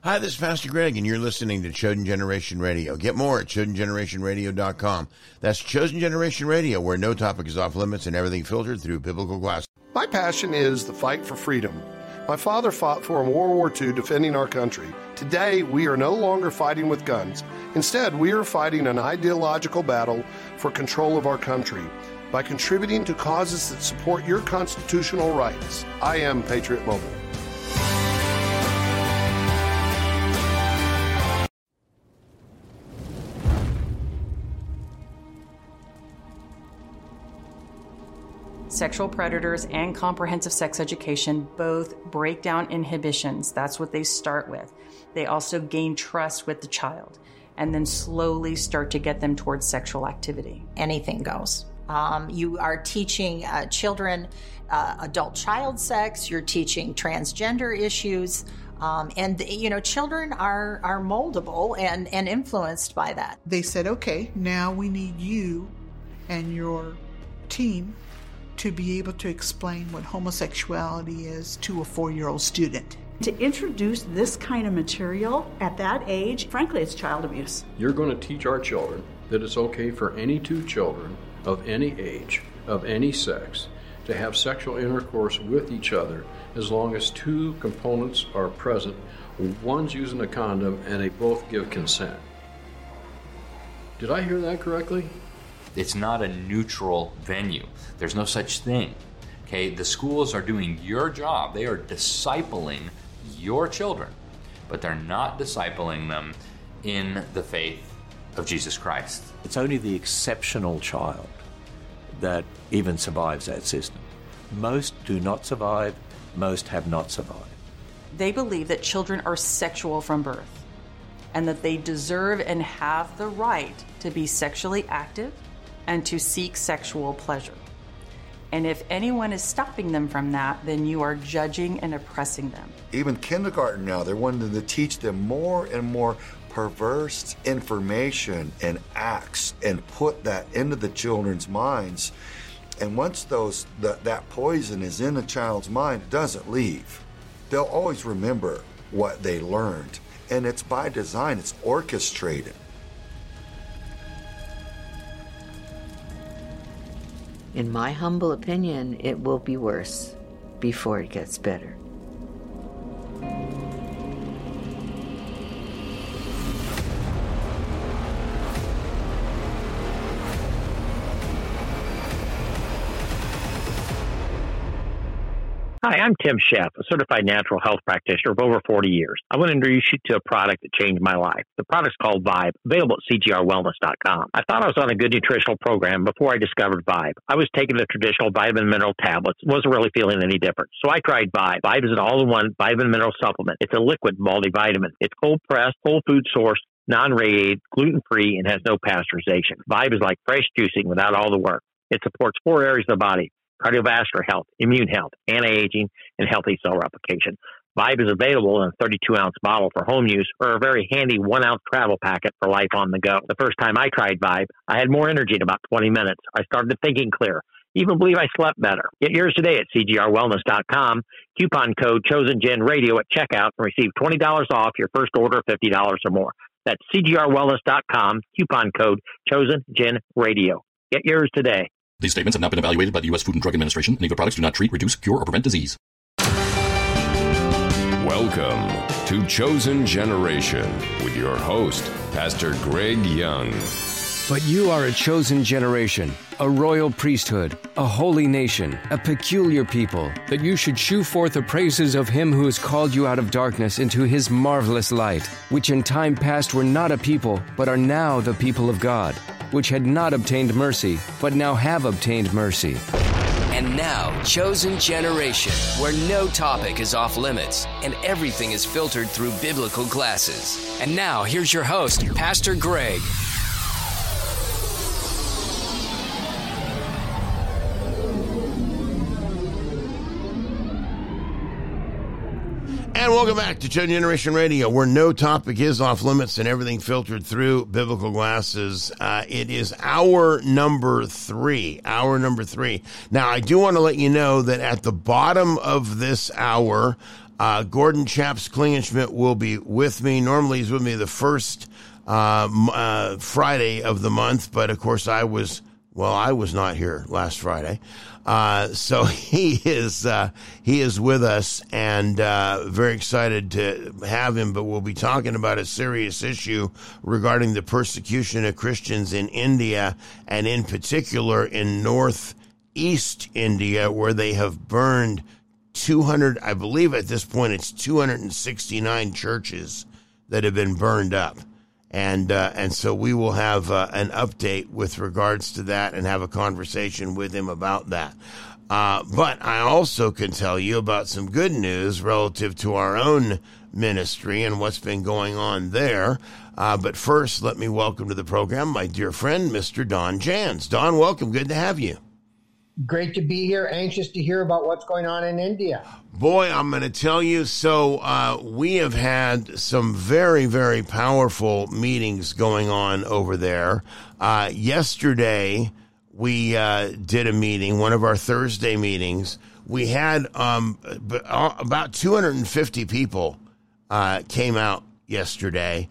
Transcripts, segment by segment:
Hi, this is Pastor Greg, and you're listening to Chosen Generation Radio. Get more at ChosenGenerationRadio.com. That's Chosen Generation Radio, where no topic is off limits and everything filtered through biblical glasses. My passion is the fight for freedom. My father fought for in World War II defending our country. Today, we are no longer fighting with guns. Instead, we are fighting an ideological battle for control of our country by contributing to causes that support your constitutional rights. I am Patriot Mobile. Sexual predators and comprehensive sex education both break down inhibitions. That's what they start with. They also gain trust with the child and then slowly start to get them towards sexual activity. Anything goes. You are teaching children adult child sex. You're teaching transgender issues. And children are moldable and influenced by that. They said, okay, now we need you and your team to be able to explain what homosexuality is to a 4-year-old student. To introduce this kind of material at that age, frankly, it's child abuse. You're going to teach our children that it's okay for any two children of any age, of any sex, to have sexual intercourse with each other as long as two components are present. One's using a condom and they both give consent. Did I hear that correctly? It's not a neutral venue. There's no such thing. Okay, the schools are doing your job. They are discipling your children, but they're not discipling them in the faith of Jesus Christ. It's only the exceptional child that even survives that system. Most do not survive. Most have not survived. They believe that children are sexual from birth and that they deserve and have the right to be sexually active and to seek sexual pleasure. And if anyone is stopping them from that, then you are judging and oppressing them. Even kindergarten now, they're wanting to teach them more and more perverse information and acts and put that into the children's minds. And once that poison is in a child's mind, it doesn't leave. They'll always remember what they learned. And it's by design, it's orchestrated. In my humble opinion, it will be worse before it gets better. Hi, I'm Tim Sheff, a certified natural health practitioner of over 40 years. I want to introduce you to a product that changed my life. The product's called Vibe, available at cgrwellness.com. I thought I was on a good nutritional program before I discovered Vibe. I was taking the traditional vitamin mineral tablets, wasn't really feeling any different. So I tried Vibe. Vibe is an all-in-one vitamin mineral supplement. It's a liquid multivitamin. It's cold-pressed, whole food sourced, non-radiated, gluten-free, and has no pasteurization. Vibe is like fresh juicing without all the work. It supports 4 areas of the body: cardiovascular health, immune health, anti-aging, and healthy cell replication. Vibe is available in a 32-ounce bottle for home use or a very handy 1-ounce travel packet for life on the go. The first time I tried Vibe, I had more energy in about 20 minutes. I started thinking clear. Even believe I slept better. Get yours today at cgrwellness.com. Coupon code ChosenGenRadio at checkout and receive $20 off your first order of $50 or more. That's cgrwellness.com. Coupon code ChosenGenRadio. Get yours today. These statements have not been evaluated by the U.S. Food and Drug Administration. Any of the products do not treat, reduce, cure, or prevent disease. Welcome to Chosen Generation with your host, Pastor Greg Young. But you are a chosen generation, a royal priesthood, a holy nation, a peculiar people, that you should shew forth the praises of him who has called you out of darkness into his marvelous light, which in time past were not a people, but are now the people of God, which had not obtained mercy, but now have obtained mercy. And now, Chosen Generation, where no topic is off limits and everything is filtered through biblical glasses. And now, here's your host, Pastor Greg. And welcome back to Chosen Generation Radio, where no topic is off limits and everything filtered through biblical glasses. It is hour number 3. Now, I do want to let you know that at the bottom of this hour, Gordon Chaps Klingenschmidt will be with me. Normally he's with me the first Friday of the month, but of course I was not here last Friday. So he is with us, and very excited to have him, but we'll be talking about a serious issue regarding the persecution of Christians in India, and in particular in northeast India, where they have burned 200, I believe at this point it's 269 churches that have been burned up. And so we will have an update with regards to that and have a conversation with him about that. But I also can tell you about some good news relative to our own ministry and what's been going on there. But first, let me welcome to the program my dear friend, Mr. Don Jans. Don, welcome. Good to have you. Great to be here. Anxious to hear about what's going on in India. Boy, I'm going to tell you. So we have had some very, very powerful meetings going on over there. Yesterday, we did a meeting, one of our Thursday meetings. We had about 250 people came out yesterday.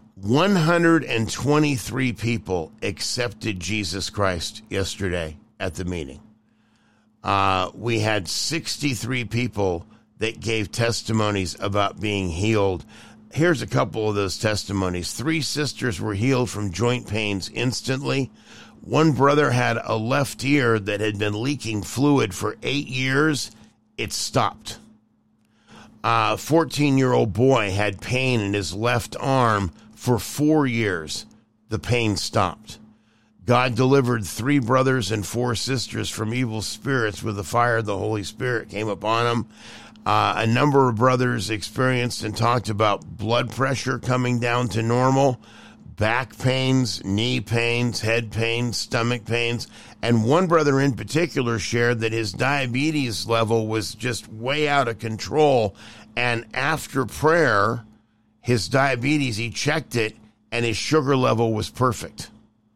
123 people accepted Jesus Christ yesterday at the meeting. We had 63 people that gave testimonies about being healed. Here's a couple of those testimonies. 3 sisters were healed from joint pains instantly. One brother had a left ear that had been leaking fluid for 8 years. It stopped. A 14-year-old boy had pain in his left arm for 4 years. The pain stopped. God delivered 3 brothers and 4 sisters from evil spirits with the fire of the Holy Spirit came upon them. A number of brothers experienced and talked about blood pressure coming down to normal, back pains, knee pains, head pains, stomach pains. And one brother in particular shared that his diabetes level was just way out of control. And after prayer, his diabetes, he checked it, and his sugar level was perfect.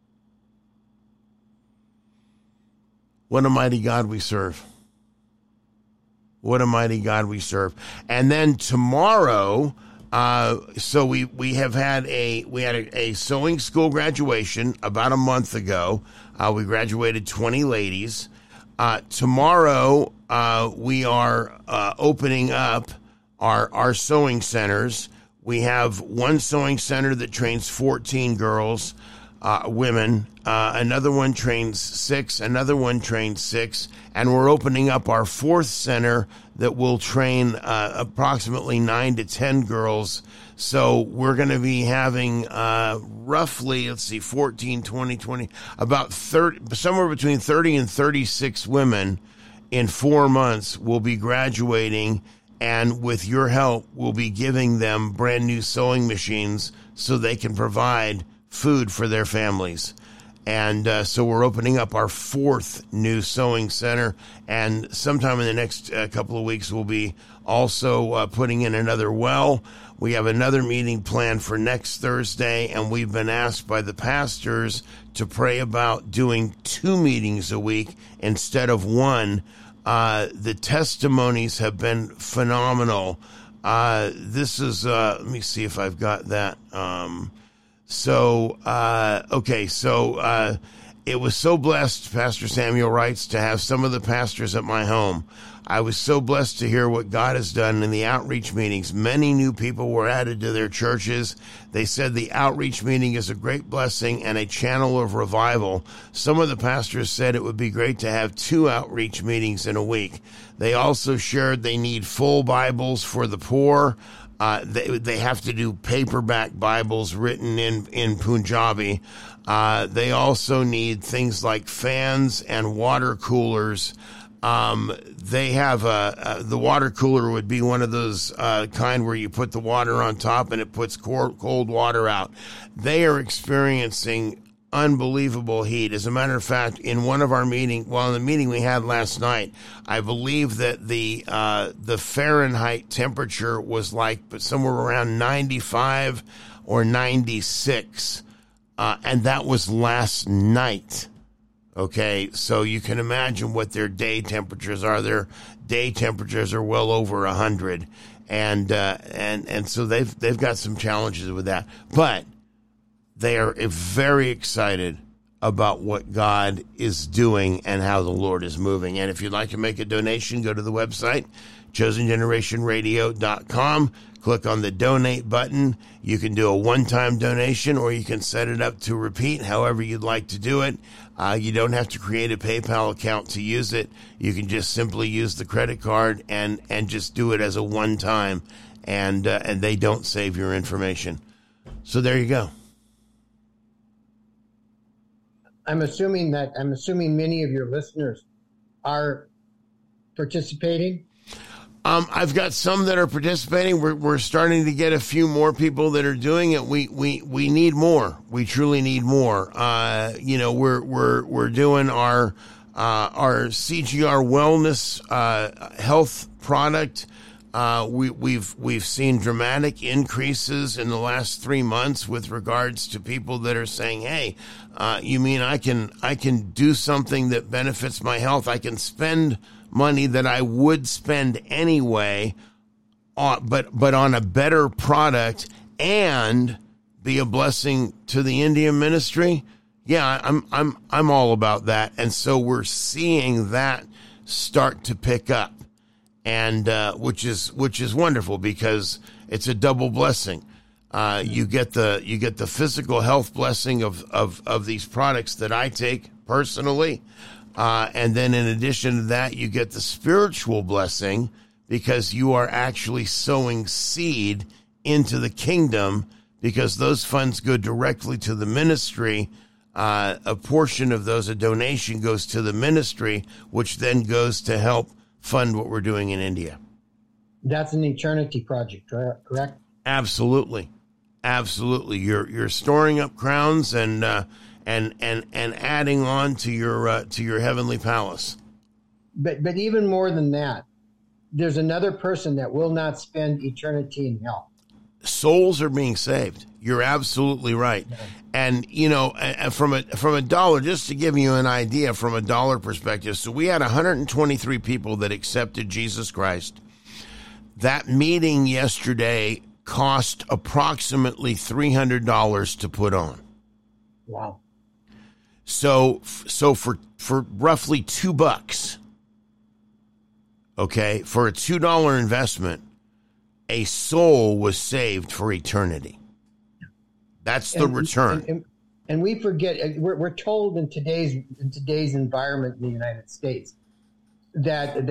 What a mighty God we serve. What a mighty God we serve. And then tomorrow, so we had a sewing school graduation about a month ago. We graduated 20 ladies. Tomorrow, we are opening up our sewing centers. We have one sewing center that trains 14 girls, women. Another one trains 6. Another one trains 6. And we're opening up our 4th center that will train approximately 9 to 10 girls. So we're going to be having roughly, 14, 20, about 30, somewhere between 30 and 36 women in 4 months will be graduating. And with your help, we'll be giving them brand new sewing machines so they can provide food for their families. And so we're opening up our 4th new sewing center. And sometime in the next couple of weeks, we'll be also putting in another well. We have another meeting planned for next Thursday, and we've been asked by the pastors to pray about doing 2 meetings a week instead of 1. The testimonies have been phenomenal. This is, let me see if I've got that. So it was so blessed, Pastor Samuel writes, to have some of the pastors at my home. I was so blessed to hear what God has done in the outreach meetings. Many new people were added to their churches. They said the outreach meeting is a great blessing and a channel of revival. Some of the pastors said it would be great to have 2 outreach meetings in a week. They also shared they need full Bibles for the poor. They have to do paperback Bibles written in Punjabi. They also need things like fans and water coolers. They have the water cooler would be one of those kind where you put the water on top and it puts cold water out. They are experiencing unbelievable heat. As a matter of fact, in one of our in the meeting we had last night, I believe that the Fahrenheit temperature was somewhere around 95 or 96, and that was last night. Okay, so you can imagine what their day temperatures are. Their day temperatures are well over 100. And so they've got some challenges with that, but they are very excited about what God is doing and how the Lord is moving. And if you'd like to make a donation, go to the website, chosengenerationradio.com. Click on the donate button. You can do a one-time donation, or you can set it up to repeat, however you'd like to do it. You don't have to create a PayPal account to use it. You can just simply use the credit card and just do it as a one-time, and they don't save your information. So there you go. I'm assuming many of your listeners are participating. I've got some that are participating. We're starting to get a few more people that are doing it. We need more. We truly need more. We're doing our CGR Wellness health product. We've seen dramatic increases in the last 3 months with regards to people that are saying, "Hey, you mean I can do something that benefits my health? I can spend money that I would spend anyway, but on a better product and be a blessing to the Indian ministry." Yeah, I'm all about that, and so we're seeing that start to pick up, and which is wonderful, because it's a double blessing. You get the physical health blessing of these products that I take personally. And then in addition to that, you get the spiritual blessing, because you are actually sowing seed into the kingdom, because those funds go directly to the ministry. A portion of those, a donation, goes to the ministry, which then goes to help fund what we're doing in India. That's an eternity project, correct? Absolutely. You're storing up crowns and adding on to your heavenly palace. But even more than that, there's another person that will not spend eternity in hell. Souls are being saved. You're absolutely right. Yeah. And from a dollar, just to give you an idea, from a dollar perspective, so we had 123 people that accepted Jesus Christ. That meeting yesterday cost approximately $300 to put on. Wow. So for roughly $2, okay, for a $2 investment, a soul was saved for eternity. That's the return. And we forget, we're told in today's environment in the United States that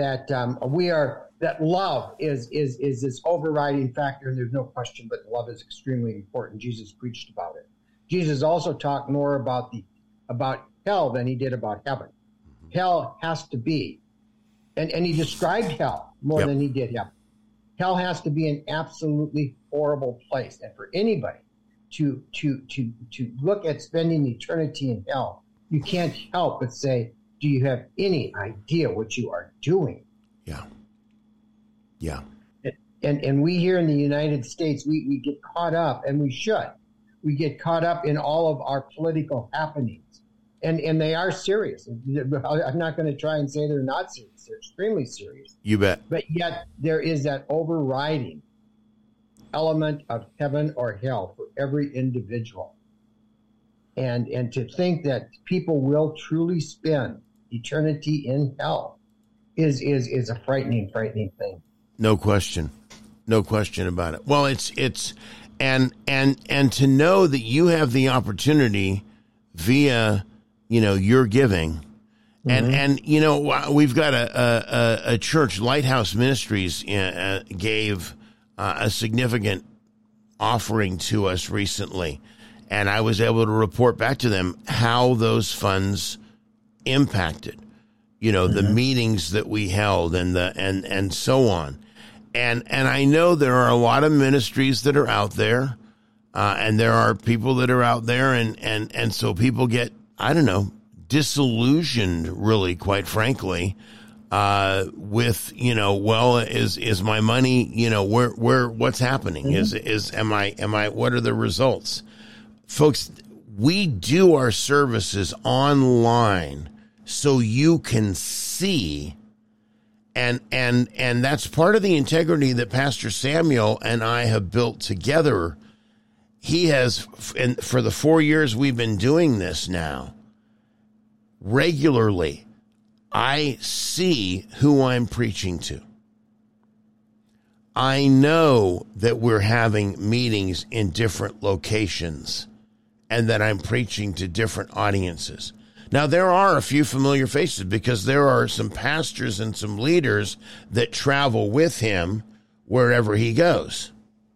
love is this overriding factor, and there's no question, but love is extremely important. Jesus preached about it. Jesus also talked more about hell than he did about heaven. Mm-hmm. Hell has to be, and he described hell more than he did heaven. Hell has to be an absolutely horrible place, and for anybody to look at spending eternity in hell, you can't help but say, "Do you have any idea what you are doing?" Yeah. And we here in the United States, we get caught up, and we should. We get caught up in all of our political happenings, and they are serious. I'm not going to try and say they're not serious. They're extremely serious. You bet. But yet there is that overriding element of heaven or hell for every individual. And to think that people will truly spend eternity in hell is a frightening thing. No question about it. Well, it's and to know that you have the opportunity via, your giving, and we've got a church, Lighthouse Ministries, gave a significant offering to us recently, and I was able to report back to them how those funds impacted, the meetings that we held and so on. And I know there are a lot of ministries that are out there, and there are people that are out there, and so people get, disillusioned, really, quite frankly, with, is my money, where what's happening? Mm-hmm. Am I, what are the results? Folks, we do our services online so you can see And that's part of the integrity that Pastor Samuel and I have built together. He has, and for the 4 years we've been doing this now, regularly, I see who I'm preaching to. I know that we're having meetings in different locations and that I'm preaching to different audiences. Now, there are a few familiar faces because there are some pastors and some leaders that travel with him wherever he goes.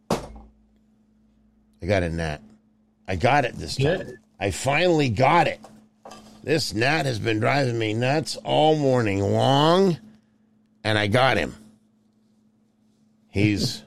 I got a gnat. I got it this time. Good. I finally got it. This gnat has been driving me nuts all morning long, and I got him. He's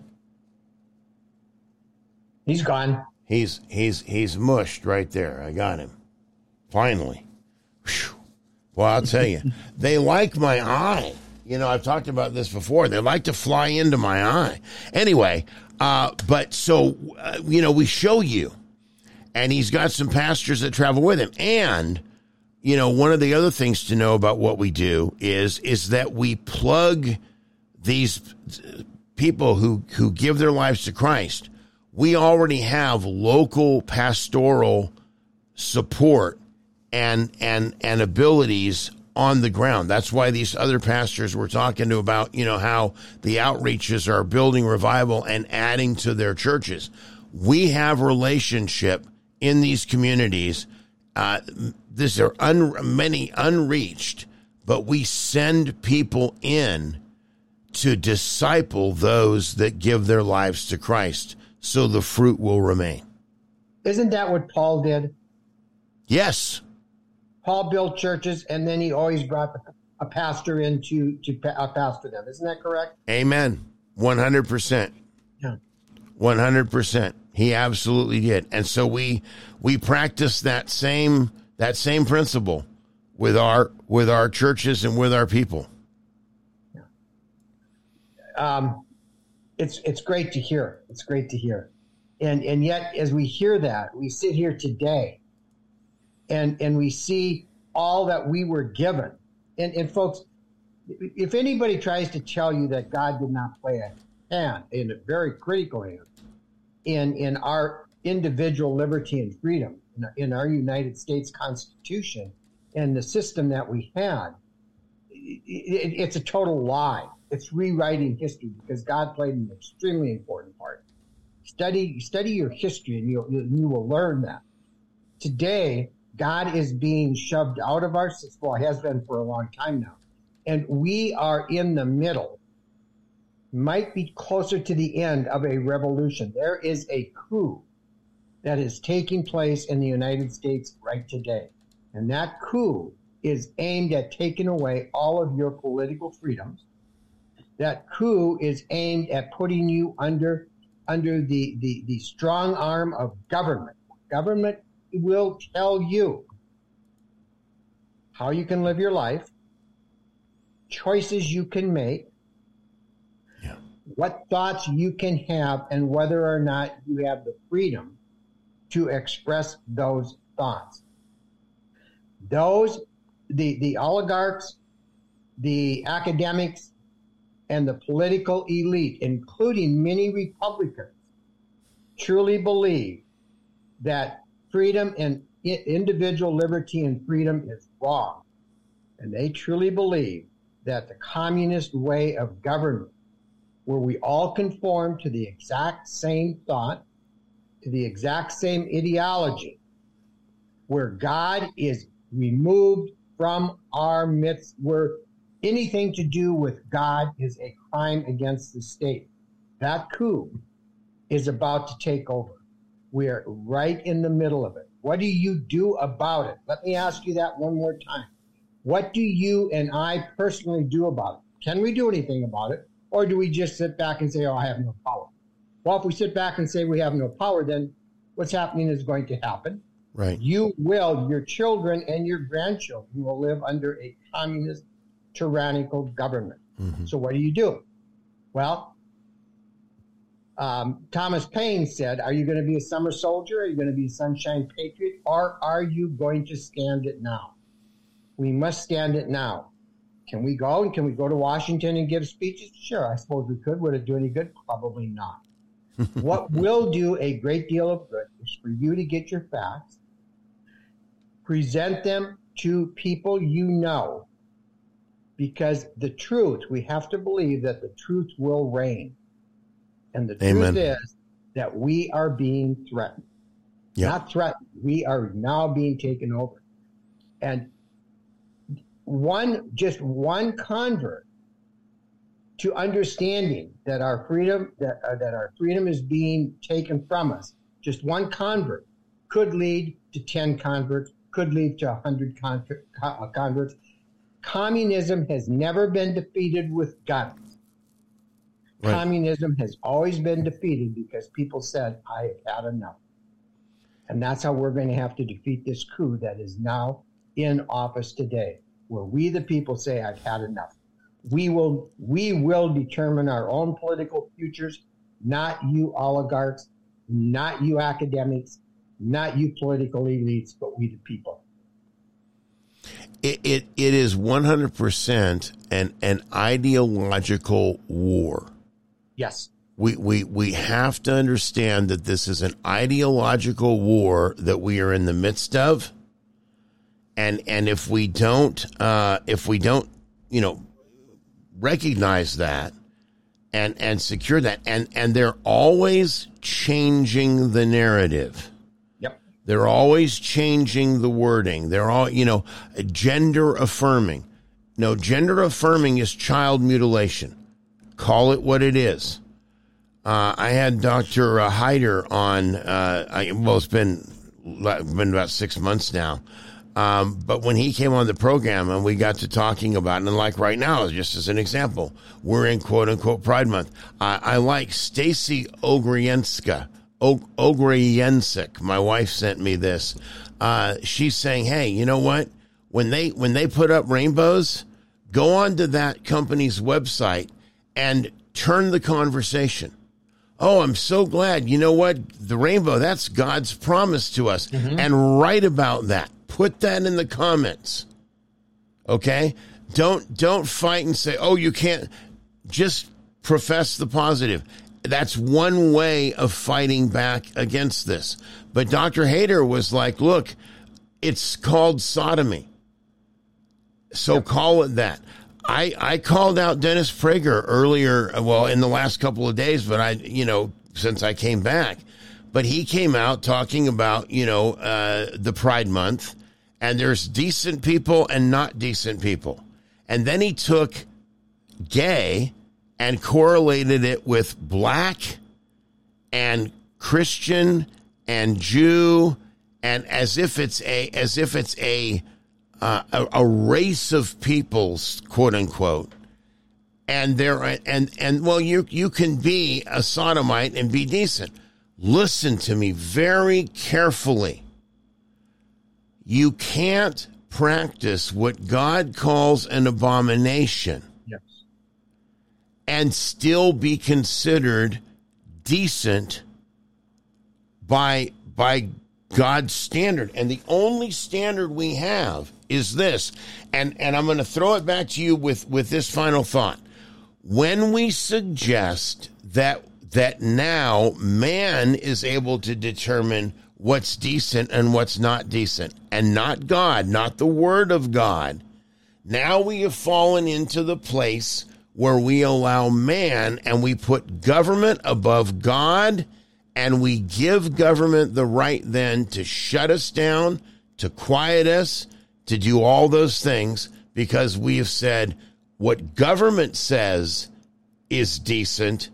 gone. He's mushed right there. I got him. Finally. Whew. Well, I'll tell you, they like my eye. You know, I've talked about this before. They like to fly into my eye. Anyway, but so, we show you. And he's got some pastors that travel with him. And, one of the other things to know about what we do is that we plug these people who give their lives to Christ. We already have local pastoral support and abilities on the ground. That's why these other pastors we're talking to about, how the outreaches are building revival and adding to their churches. We have relationship in these communities. These are many unreached, but we send people in to disciple those that give their lives to Christ so the fruit will remain. Isn't that what Paul did? Yes. Paul built churches, and then he always brought a pastor in to pastor them. Isn't that correct? Amen. 100%. Yeah. 100%. He absolutely did. And so we practice that same principle with our churches and with our people. It's great to hear. It's great to hear. And yet, as we hear that, we sit here today and we see all that we were given. And folks, if anybody tries to tell you that God did not play a hand, in a very critical hand, in our individual liberty and freedom, in our United States Constitution and the system that we had, it's a total lie. It's rewriting history because God played an extremely important part. Study your history and you will learn that. Today, God is being shoved out of our system. Well, has been for a long time now. And we are in the middle, might be closer to the end of a revolution. There is a coup that is taking place in the United States right today. And that coup is aimed at taking away all of your political freedoms. That coup is aimed at putting you under the strong arm of government. Government will tell you how you can live your life, choices you can make, what thoughts you can have, and whether or not you have the freedom to express those thoughts. The oligarchs, the academics, and the political elite, including many Republicans, truly believe that freedom and individual liberty and freedom is wrong. And they truly believe that the communist way of government, where we all conform to the exact same thought, to the exact same ideology, where God is removed from our midst, where anything to do with God is a crime against the state. That coup is about to take over. We are right in the middle of it. What do you do about it? Let me ask you that one more time. What do you and I personally do about it? Can we do anything about it? Or do we just sit back and say, oh, I have no power? Well, if we sit back and say we have no power, then what's happening is going to happen. Right. Your children and your grandchildren will live under a communist, tyrannical government. Mm-hmm. So what do you do? Well, Thomas Paine said, are you going to be a summer soldier? Are you going to be a sunshine patriot? Or are you going to stand it now? We must stand it now. Can we go? And can we go to Washington and give speeches? Sure, I suppose we could. Would it do any good? Probably not. What will do a great deal of good is for you to get your facts, present them to people you know, because the truth, we have to believe that the truth will reign. And the truth is that we are being threatened. Yep. Not threatened. We are now being taken over. And just one convert to understanding that our freedom is being taken from us, just one convert could lead to 10 converts, could lead to 100 converts. Communism has never been defeated with guns. Right. Communism has always been defeated because people said, I have had enough. And that's how we're going to have to defeat this coup that is now in office today, where we the people say, I've had enough. We will determine our own political futures, not you oligarchs, not you academics, not you political elites, but we the people. It is 100% an ideological war. Yes. We have to understand that this is an ideological war that we are in the midst of. And if we don't, recognize that and secure that, and they're always changing the narrative. Yep. They're always changing the wording. They're all, gender affirming. No, gender affirming is child mutilation. Call it what it is. I had Dr. Hyder on, it's been about 6 months now. But when he came on the program and we got to talking about it, and like right now, just as an example, we're in quote unquote Pride Month. I like Stacy Ogriensic. My wife sent me this. She's saying, hey, you know what? When they put up rainbows, go on to that company's website and turn the conversation. Oh, I'm so glad. You know what? The rainbow, that's God's promise to us. Mm-hmm. And write about that. Put that in the comments. Okay? Don't fight and say, oh, you can't. Just profess the positive. That's one way of fighting back against this. But Dr. Hayter was like, look, it's called sodomy. So call it that. I called out Dennis Prager earlier, in the last couple of days, but since I came back. But he came out talking about, the Pride Month, and there's decent people and not decent people. And then he took gay and correlated it with black and Christian and Jew, and as if it's a race of peoples, quote unquote. And you can be a sodomite and be decent. Listen to me very carefully. You can't practice what God calls an abomination. Yes. And still be considered decent by God's standard. And the only standard we have is this. And I'm going to throw it back to you with this final thought. When we suggest that now man is able to determine what's decent and what's not decent, and not God, not the Word of God, now we have fallen into the place where we allow man and we put government above God, and we give government the right then to shut us down, to quiet us, to do all those things, because we have said what government says is decent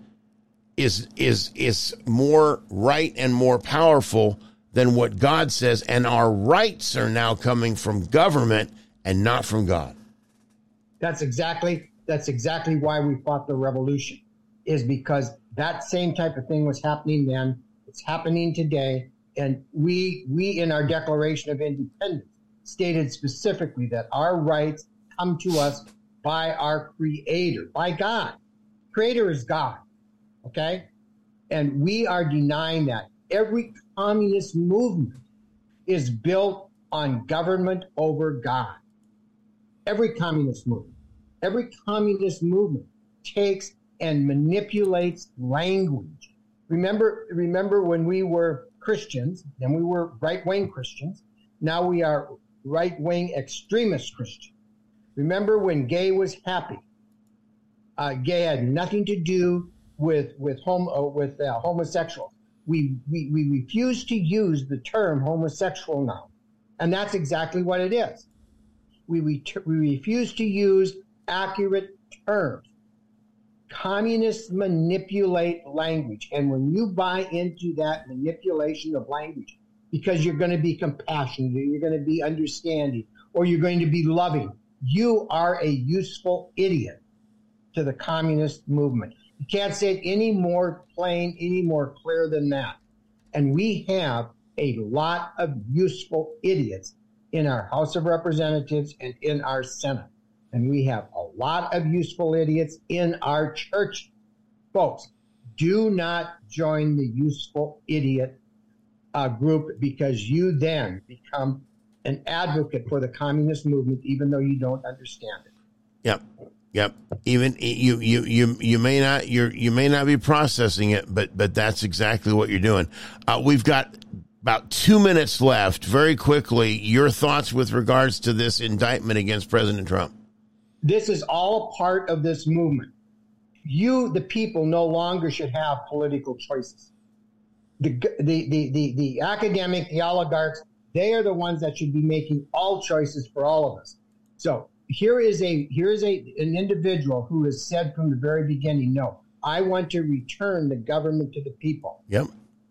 is more right and more powerful than what God says, and our rights are now coming from government and not from God. That's exactly why we fought the revolution, is because that same type of thing was happening then. It's happening today. And we in our Declaration of Independence stated specifically that our rights come to us by our Creator, by God. Creator is God, okay? And we are denying that. Every communist movement is built on government over God. Every communist movement. every communist movement takes and manipulates language. Remember when we were Christians, then we were right-wing Christians. Now we are right-wing extremist Christians. Remember when gay was happy? Gay had nothing to do with homosexuals. We refuse to use the term homosexual now, and that's exactly what it is. We refuse to use accurate terms. Communists manipulate language, and when you buy into that manipulation of language, because you're going to be compassionate, or you're going to be understanding, or you're going to be loving, you are a useful idiot to the communist movement. You can't say it any more plain, any more clear than that. And we have a lot of useful idiots in our House of Representatives and in our Senate. And we have a lot of useful idiots in our church. Folks, do not join the useful idiot group, because you then become an advocate for the communist movement, even though you don't understand it. Yep. Even you may not be processing it, but that's exactly what you're doing. We've got about 2 minutes left. Very quickly, your thoughts with regards to this indictment against President Trump. This is all a part of this movement. You, the people, no longer should have political choices. The academic, the oligarchs, they are the ones that should be making all choices for all of us. So here is an individual who has said from the very beginning, no, I want to return the government to the people. Yep.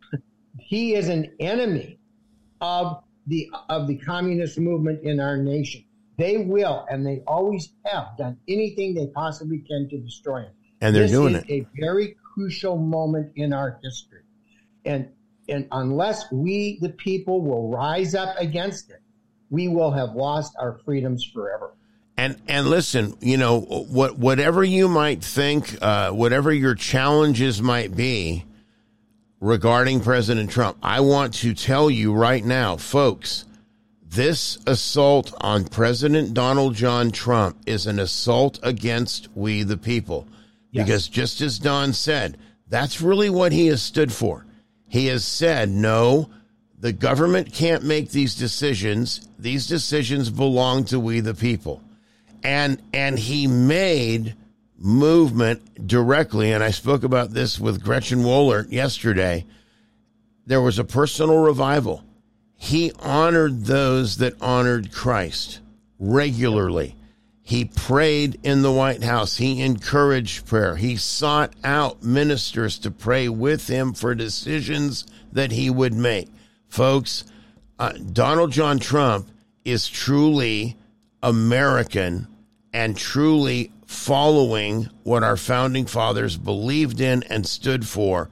He is an enemy of the communist movement in our nation. They will, and they always have done anything they possibly can to destroy him. And they're doing it. This is a very crucial moment in our history. And unless we, the people, will rise up against it, we will have lost our freedoms forever. And listen, whatever you might think, whatever your challenges might be regarding President Trump, I want to tell you right now, folks, this assault on President Donald John Trump is an assault against we the people. Yes. Because just as Don said, that's really what he has stood for. He has said, no, the government can't make these decisions. These decisions belong to we the people. And he made movement directly, and I spoke about this with Gretchen Wohlert yesterday. There was a personal revival. He honored those that honored Christ regularly. He prayed in the White House. He encouraged prayer. He sought out ministers to pray with him for decisions that he would make. Folks, Donald John Trump is truly American and truly following what our founding fathers believed in and stood for.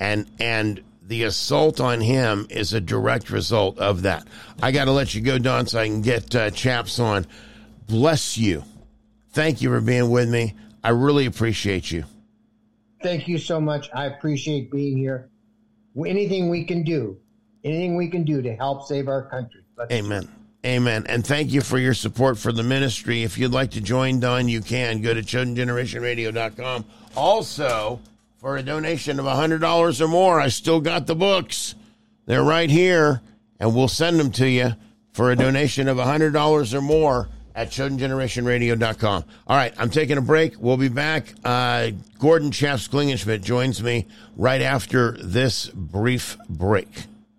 And the assault on him is a direct result of that. I got to let you go, Don, so I can get Chaps on. Bless you. Thank you for being with me. I really appreciate you. Thank you so much. I appreciate being here. Anything we can do to help save our country. Amen. Amen. And thank you for your support for the ministry. If you'd like to join Don, you can. Go to ChosenGenerationRadio.com. Also, for a donation of $100 or more, I still got the books. They're right here, and we'll send them to you for a donation of $100 or more at ChosenGenerationRadio.com. All right, I'm taking a break. We'll be back. Gordon Chaps Klingenschmitt joins me right after this brief break.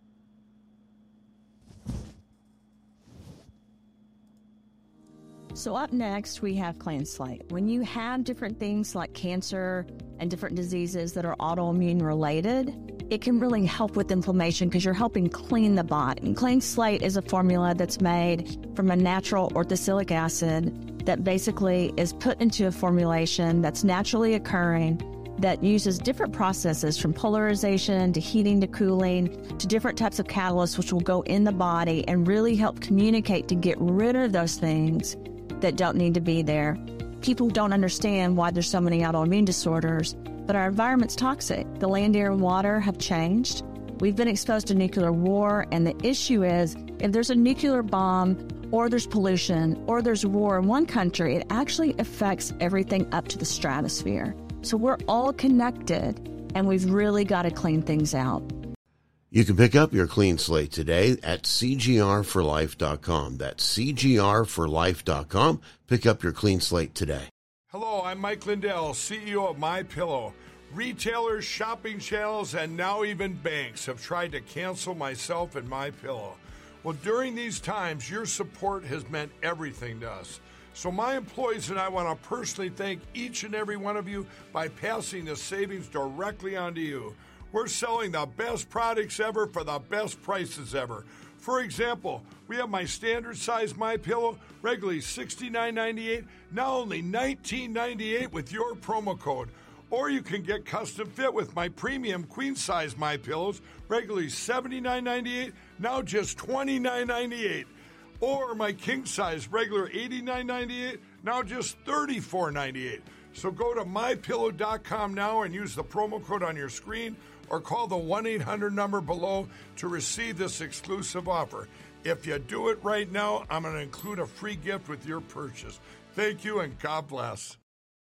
So up next, we have Clean Slate. When you have different things like cancer and different diseases that are autoimmune related, it can really help with inflammation because you're helping clean the body. And Clean Slate is a formula that's made from a natural orthosilic acid that basically is put into a formulation that's naturally occurring that uses different processes from polarization to heating to cooling to different types of catalysts which will go in the body and really help communicate to get rid of those things that don't need to be there. People don't understand why there's so many autoimmune disorders, but our environment's toxic. The land, air, and water have changed. We've been exposed to nuclear war, and the issue is if there's a nuclear bomb or there's pollution, or there's war in one country, it actually affects everything up to the stratosphere. So we're all connected, and we've really got to clean things out. You can pick up your clean slate today at cgrforlife.com. That's cgrforlife.com. Pick up your clean slate today. Hello, I'm Mike Lindell, CEO of MyPillow. Retailers, shopping channels, and now even banks have tried to cancel myself and MyPillow. Well, during these times, your support has meant everything to us. So my employees and I want to personally thank each and every one of you by passing the savings directly on to you. We're selling the best products ever for the best prices ever. For example, we have my standard size MyPillow, regularly $69.98, now only $19.98 with your promo code. Or you can get custom fit with my premium queen size MyPillows, regularly $79.98, now just $29.98. Or my king size, regular $89.98, now just $34.98. So go to MyPillow.com now and use the promo code on your screen, or call the 1-800 number below to receive this exclusive offer. If you do it right now, I'm going to include a free gift with your purchase. Thank you, and God bless.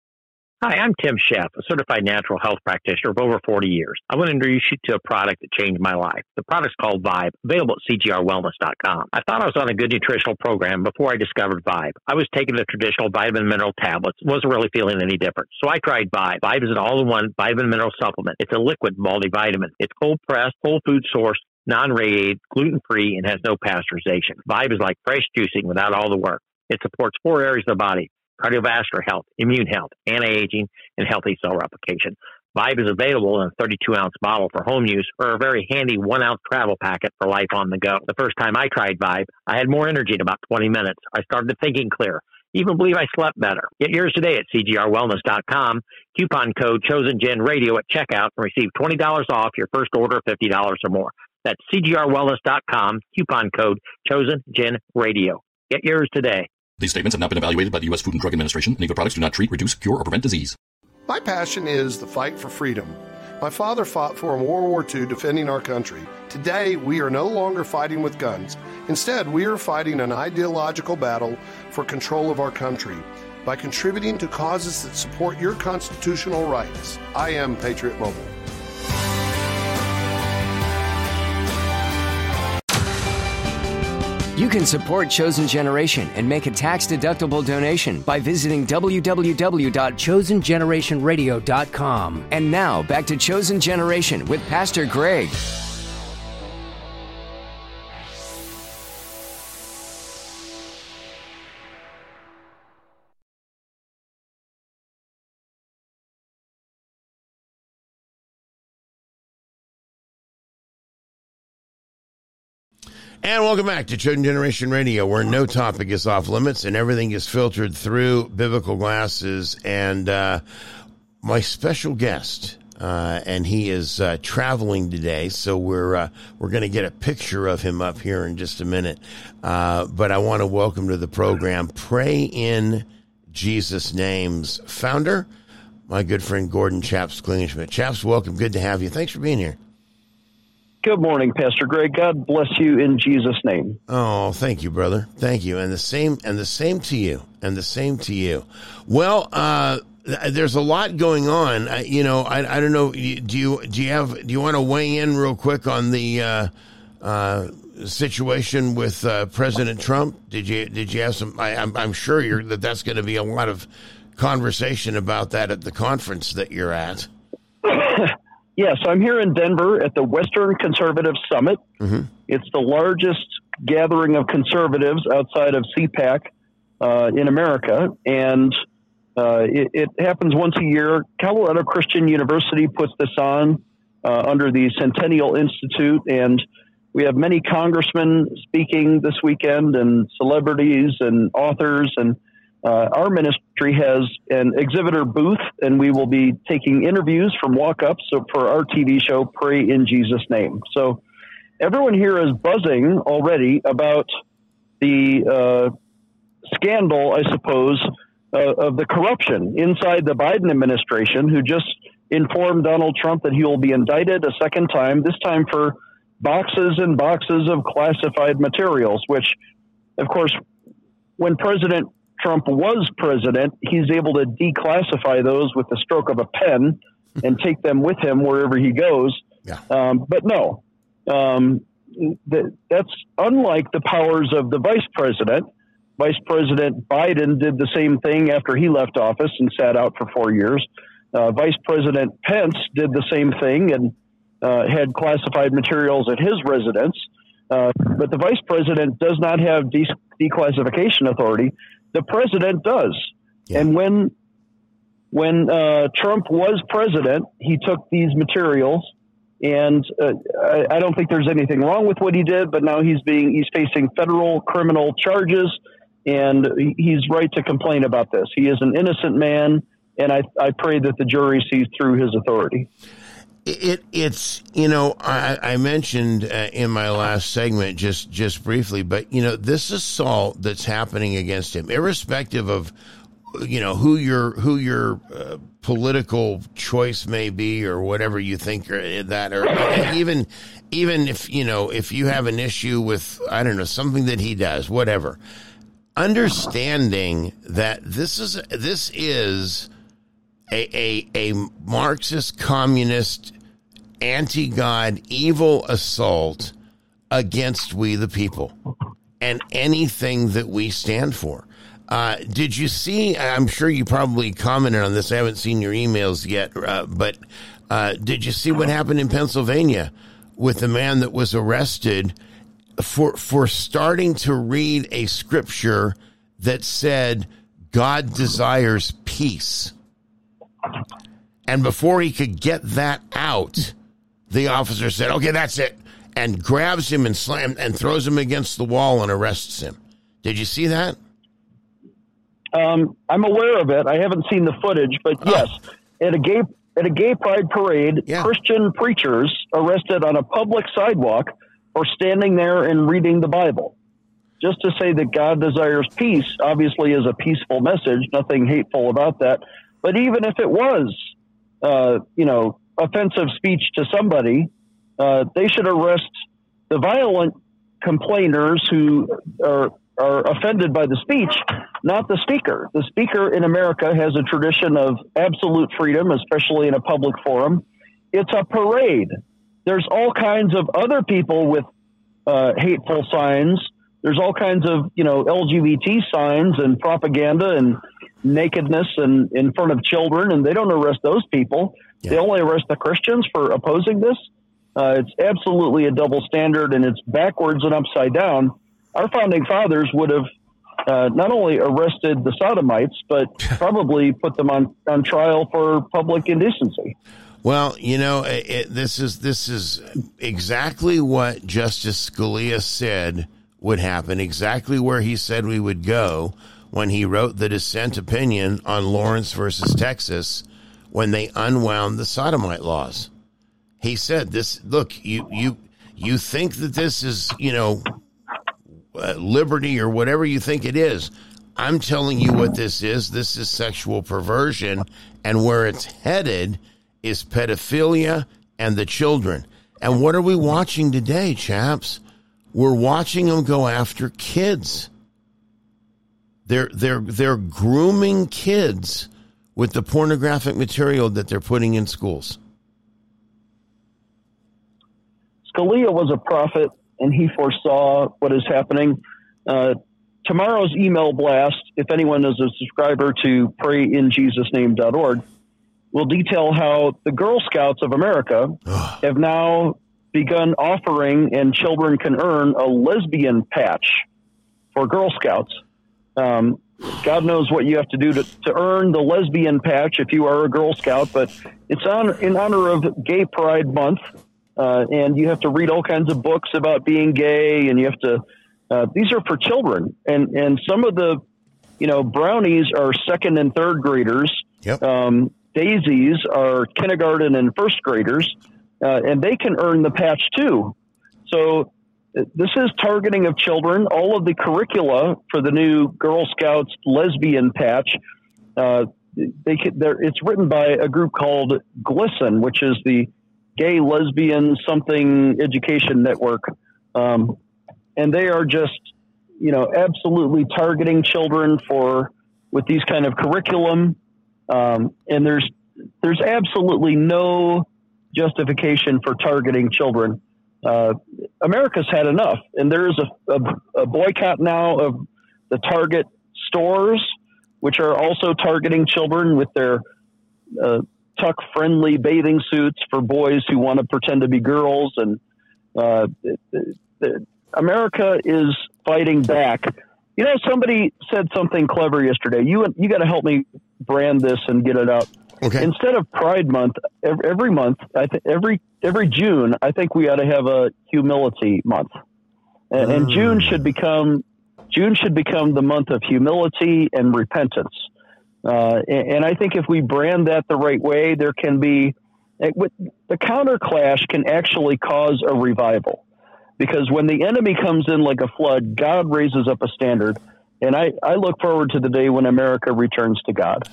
Hi, I'm Tim Sheff, a certified natural health practitioner of over 40 years. I want to introduce you to a product that changed my life. The product's called Vibe, available at cgrwellness.com. I thought I was on a good nutritional program before I discovered Vibe. I was taking the traditional vitamin mineral tablets, wasn't really feeling any different. So I tried Vibe. Vibe is an all-in-one vitamin mineral supplement. It's a liquid multivitamin. It's cold-pressed, whole food sourced, non-radiated, gluten-free, and has no pasteurization. Vibe is like fresh juicing without all the work. It supports 4 areas of the body: cardiovascular health, immune health, anti-aging, and healthy cell replication. Vibe is available in a 32-ounce bottle for home use, or a very handy 1-ounce travel packet for life on the go. The first time I tried Vibe, I had more energy in about 20 minutes. I started thinking clear. Even believe I slept better. Get yours today at cgrwellness.com. Coupon code ChosenGenRadio at checkout and receive $20 off your first order of $50 or more. That's cgrwellness.com. Coupon code ChosenGenRadio. Get yours today. These statements have not been evaluated by the U.S. Food and Drug Administration. Any of the products do not treat, reduce, cure, or prevent disease. My passion is the fight for freedom. My father fought for in World War II defending our country. Today, we are no longer fighting with guns. Instead, we are fighting an ideological battle for control of our country by contributing to causes that support your constitutional rights. I am Patriot Mobile. You can support Chosen Generation and make a tax-deductible donation by visiting www.chosengenerationradio.com. And now, back to Chosen Generation with Pastor Greg. And welcome back to Chosen Generation Radio, where no topic is off limits and everything is filtered through biblical glasses. And my special guest, and he is traveling today, so we're going to get a picture of him up here in just a minute. But I want to welcome to the program Pray in Jesus' Name's founder, my good friend Gordon Chaps Klingenschmitt. Chaps, welcome. Good to have you. Thanks for being here. Good morning, Pastor Greg. God bless you in Jesus' name. Oh, thank you, brother. Thank you. And the same to you. And the same to you. Well, there's a lot going on. I don't know. Do you want to weigh in real quick on the situation with President Trump? Did you have some? I'm sure that's going to be a lot of conversation about that at the conference that you're at. Yes, I'm here in Denver at the Western Conservative Summit. Mm-hmm. It's the largest gathering of conservatives outside of CPAC in America, and it happens once a year. Colorado Christian University puts this on under the Centennial Institute, and we have many congressmen speaking this weekend, and celebrities and authors, and our ministry has an exhibitor booth, and we will be taking interviews from walk-ups for our TV show, Pray in Jesus' Name. So everyone here is buzzing already about the scandal, I suppose, of the corruption inside the Biden administration, who just informed Donald Trump that he will be indicted a second time, this time for boxes and boxes of classified materials, which, of course, when President Trump was president, he's able to declassify those with the stroke of a pen and take them with him wherever he goes. Yeah. But no, that's unlike the powers of the vice president. Vice President Biden did the same thing after he left office and sat out for 4 years. Vice President Pence did the same thing and had classified materials at his residence. But the vice president does not have declassification authority. The president does. Yeah. And when Trump was president, he took these materials, and I don't think there's anything wrong with what he did, but now he's facing federal criminal charges, and he's right to complain about this. He is an innocent man, and I pray that the jury sees through his authority. It's I mentioned in my last segment just briefly, but this assault that's happening against him, irrespective of who your political choice may be or whatever you think that, or even if you have an issue with, I don't know, something that he does, whatever, understanding that this is a Marxist, communist, anti-God, evil assault against we the people and anything that we stand for. Did you see, I'm sure you probably commented on this, I haven't seen your emails yet, but did you see what happened in Pennsylvania with the man that was arrested for starting to read a scripture that said God desires peace? And before he could get that out, the officer said, okay, that's it, and grabs him and throws him against the wall and arrests him. Did you see that? I'm aware of it. I haven't seen the footage, but yes, at a gay pride parade, Christian preachers arrested on a public sidewalk for standing there and reading the Bible. Just to say that God desires peace, obviously, is a peaceful message. Nothing hateful about that. But even if it was, offensive speech to somebody, they should arrest the violent complainers who are offended by the speech, not the speaker. The speaker in America has a tradition of absolute freedom, especially in a public forum. It's a parade. There's all kinds of other people with hateful signs. There's all kinds of, LGBT signs and propaganda and nakedness and in front of children, and they don't arrest those people. Yeah. They only arrest the Christians for opposing this. It's absolutely a double standard, and it's backwards and upside down. Our founding fathers would have not only arrested the sodomites, but probably put them on trial for public indecency. Well, this is exactly what Justice Scalia said would happen, exactly where he said we would go when he wrote the dissent opinion on Lawrence versus Texas when they unwound the sodomite laws. He said this, look, you think that this is, liberty or whatever you think it is. I'm telling you what this is. This is sexual perversion, and where it's headed is pedophilia and the children. And what are we watching today, chaps? We're watching them go after kids. They're grooming kids with the pornographic material that they're putting in schools. Scalia was a prophet, and he foresaw what is happening. Tomorrow's email blast, if anyone is a subscriber to prayinjesusname.org, will detail how the Girl Scouts of America have now begun offering, and children can earn, a lesbian patch for Girl Scouts. God knows what you have to do to earn the lesbian patch if you are a Girl Scout, but it's in honor of Gay Pride Month, and you have to read all kinds of books about being gay, and you have to these are for children, and some of the brownies are second and third graders. Yep. Daisies are kindergarten and first graders, and they can earn the patch too. So this is targeting of children. All of the curricula for the new Girl Scouts lesbian patch, it's written by a group called GLSEN, which is the Gay Lesbian Something Education Network. And they are just absolutely targeting children with these kind of curriculum. And there's absolutely no justification for targeting children. America's had enough, and there is a boycott now of the Target stores, which are also targeting children with their tuck-friendly bathing suits for boys who want to pretend to be girls. And America is fighting back. Somebody said something clever yesterday. You got to help me brand this and get it out. Okay. Instead of Pride Month, every month, every June, I think we ought to have a humility month, and June should become the month of humility and repentance. And I think if we brand that the right way, there can be the counterclash can actually cause a revival, because when the enemy comes in like a flood, God raises up a standard. And I look forward to the day when America returns to God.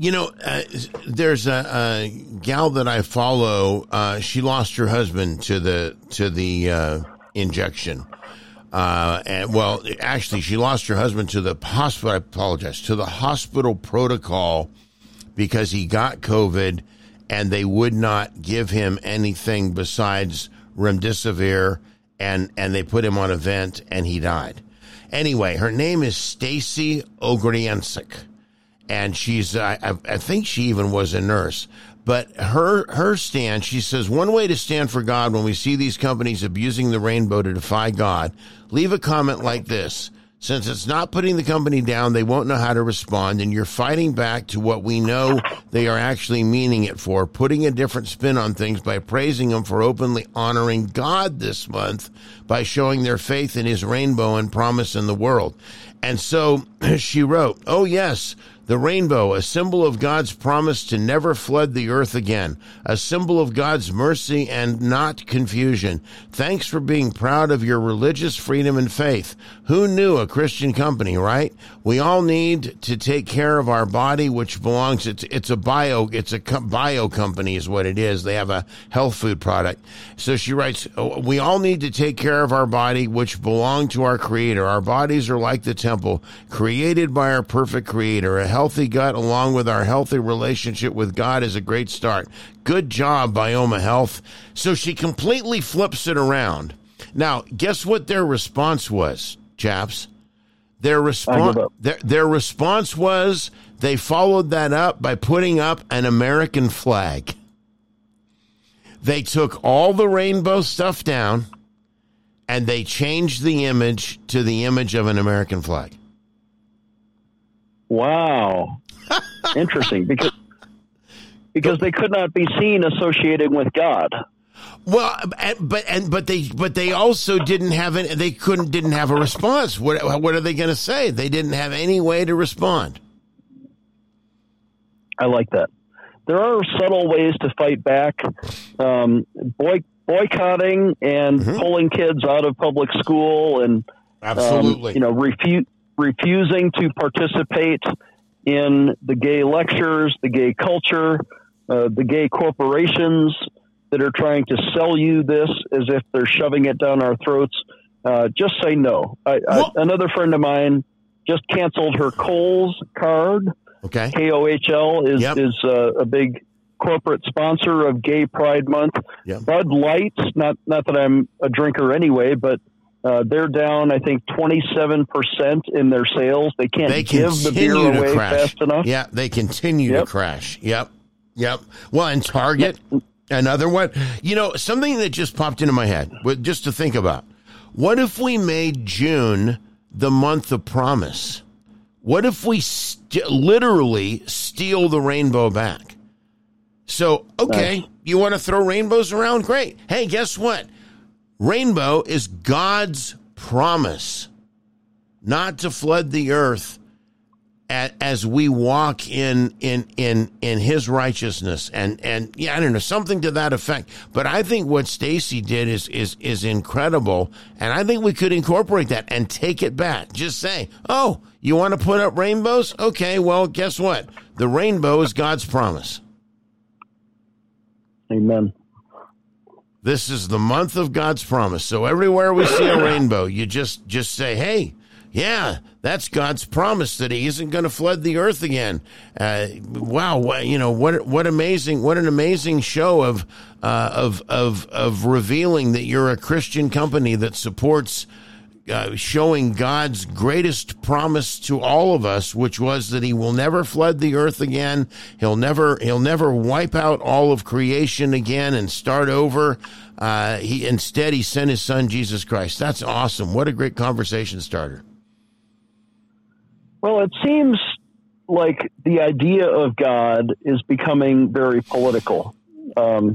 There's a gal that I follow. She lost her husband to the injection. Actually, she lost her husband to the hospital. I apologize, to the hospital protocol because he got COVID, and they would not give him anything besides remdesivir, and they put him on a vent, and he died. Anyway, her name is Stacy Ogriensic, and she's, I think she even was a nurse. But her stand, she says, one way to stand for God when we see these companies abusing the rainbow to defy God, leave a comment like this. Since it's not putting the company down, they won't know how to respond, and you're fighting back to what we know they are actually meaning it for, putting a different spin on things by praising them for openly honoring God this month by showing their faith in his rainbow and promise in the world. And so she wrote, oh, yes, the rainbow, a symbol of God's promise to never flood the earth again, a symbol of God's mercy and not confusion. Thanks for being proud of your religious freedom and faith. Who knew a Christian company, right? We all need to take care of our body, which belongs, it's a bio company is what it is. They have a health food product. So she writes, we all need to take care of our body, which belong to our Creator. Our bodies are like the temple, created by our perfect Creator. A healthy gut along with our healthy relationship with God is a great start. Good job, Bioma Health. So she completely flips it around. Now, guess what their response was, chaps? Their response was they followed that up by putting up an American flag. They took all the rainbow stuff down and they changed the image to the image of an American flag. Wow. Interesting. Because they could not be seen associated with God. Well, but they also didn't have a response. What are they going to say? They didn't have any way to respond. I like that. There are subtle ways to fight back. Boycotting and pulling kids out of public school and absolutely, refusing to participate in the gay lectures, the gay culture, the gay corporations that are trying to sell you this as if they're shoving it down our throats. Just say no. Another friend of mine just canceled her Kohl's card. Okay. KOHL is a big corporate sponsor of Gay Pride Month. Yep. Bud Light, not that I'm a drinker anyway, but they're down, I think, 27% in their sales. They can't give the beer away fast enough. Yeah, they continue to crash. Yep. Well, and Target, another one. Something that just popped into my head, just to think about. What if we made June the month of promise? What if we literally steal the rainbow back? So, okay, you want to throw rainbows around? Great. Hey, guess what? Rainbow is God's promise not to flood the earth as we walk in his righteousness. And yeah, I don't know, something to that effect. But I think what Stacy did is incredible. And I think we could incorporate that and take it back. Just say, oh, you want to put up rainbows? Okay, well, guess what? The rainbow is God's promise. Amen. This is the month of God's promise. So everywhere we see a rainbow, you just say, hey, Yeah, that's God's promise that he isn't going to flood the earth again. Wow, what an amazing show of revealing that you're a Christian company that supports showing God's greatest promise to all of us, which was that he will never flood the earth again. He'll never wipe out all of creation again and start over. Instead, he sent his son, Jesus Christ. That's awesome. What a great conversation starter. Well, it seems like the idea of God is becoming very political. In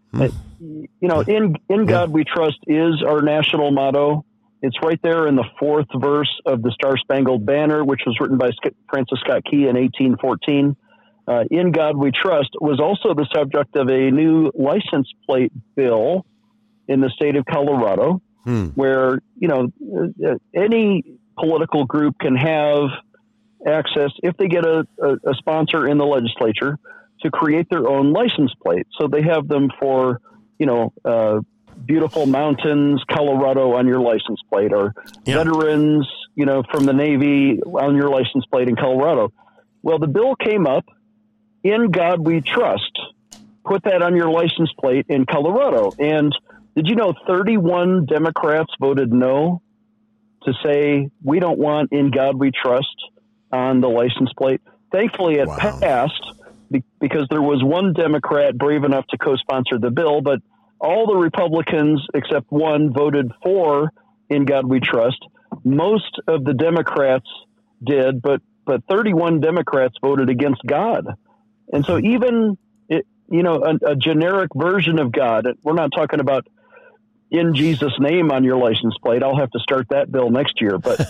God we trust is our national motto. It's right there in the 4th verse of the Star-Spangled Banner, which was written by Francis Scott Key in 1814. In God we trust was also the subject of a new license plate bill in the state of Colorado, where, any political group can have access, if they get a sponsor in the legislature, to create their own license plate. So they have them for, beautiful mountains, Colorado on your license plate, or veterans, from the Navy on your license plate in Colorado. Well, the bill came up, in God we trust, put that on your license plate in Colorado. And did you know 31 Democrats voted no to say, we don't want in God we trust on the license plate? Thankfully, it passed because there was one Democrat brave enough to co-sponsor the bill, but all the Republicans except one voted for in God we trust. Most of the Democrats did, but 31 Democrats voted against God. And so even, a generic version of God, we're not talking about in Jesus' name on your license plate. I'll have to start that bill next year, but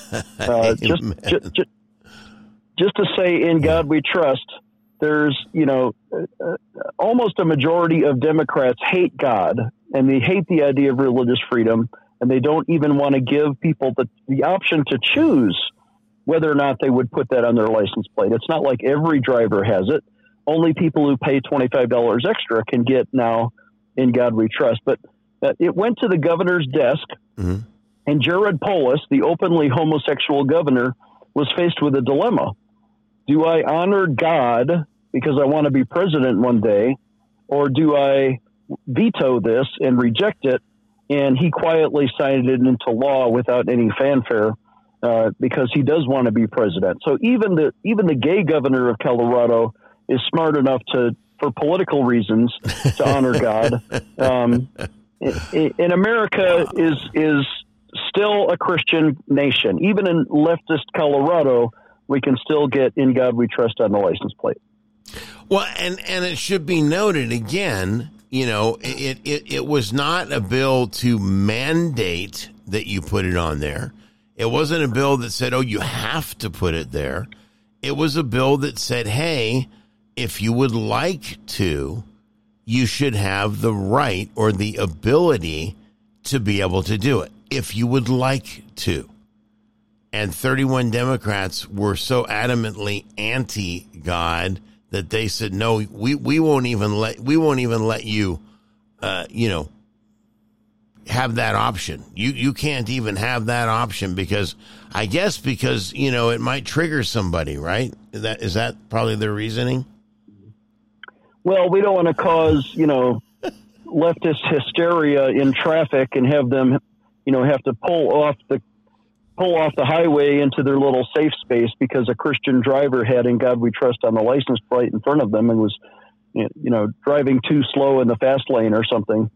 just to say in God we trust, there's, almost a majority of Democrats hate God, and they hate the idea of religious freedom, and they don't even want to give people the option to choose whether or not they would put that on their license plate. It's not like every driver has it. Only people who pay $25 extra can get now in God we trust. But it went to the governor's desk, and Jared Polis, the openly homosexual governor, was faced with a dilemma. Do I honor God because I want to be president one day, or do I veto this and reject it? And he quietly signed it into law without any fanfare because he does want to be president. So even the gay governor of Colorado is smart enough for political reasons, to honor God. In America is still a Christian nation. Even in leftist Colorado, we can still get in God we trust on the license plate. Well, and it should be noted again, it was not a bill to mandate that you put it on there. It wasn't a bill that said, oh, you have to put it there. It was a bill that said, hey, if you would like to, you should have the right or the ability to be able to do it, if you would like to. And 31 Democrats were so adamantly anti-God that they said, no, we won't even let you, have that option. You can't even have that option because it might trigger somebody, right? Is that probably their reasoning? Well, we don't want to cause, leftist hysteria in traffic and have them, have to pull off the highway into their little safe space because a Christian driver had in God we trust on the license plate in front of them and was, driving too slow in the fast lane or something.